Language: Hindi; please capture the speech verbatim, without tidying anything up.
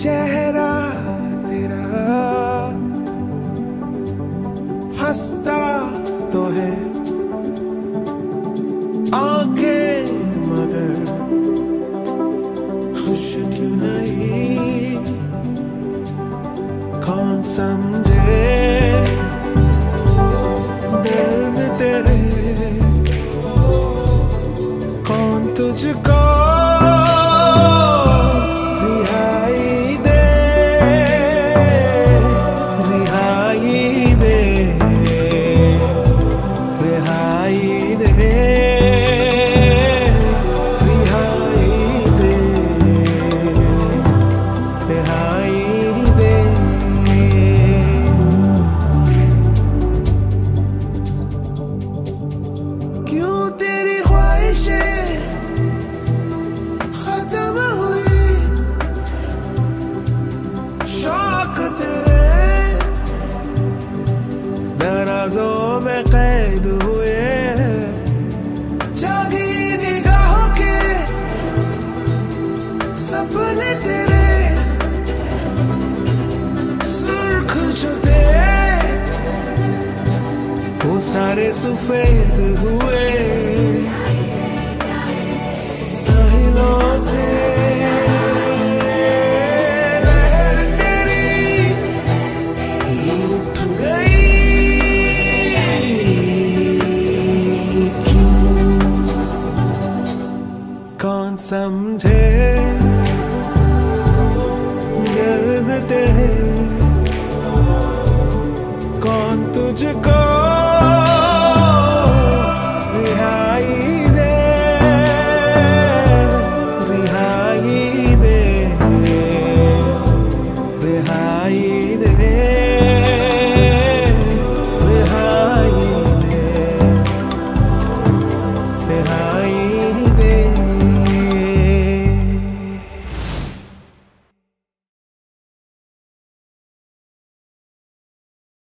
चेहरा तेरा हंसता तो है, आंखें मगर खुश क्यों नहीं, कौन समझे दर्द तेरे, कौन तुझको रिहाई दे, रिहाई दे, रिहाई दे, रिहाई दे, रिहाई दे। क्यों तेरी ख्वाहिशें खत्म हुई, शौक तेरे दराजों में कैद हुए, जागी निगाहों के सपने तेरे सुर्ख जो थे वो सारे सफेद हुए, साहिलों से लहर तेरी रूठ गई, क्यों कौन समझे दर्द तेरे।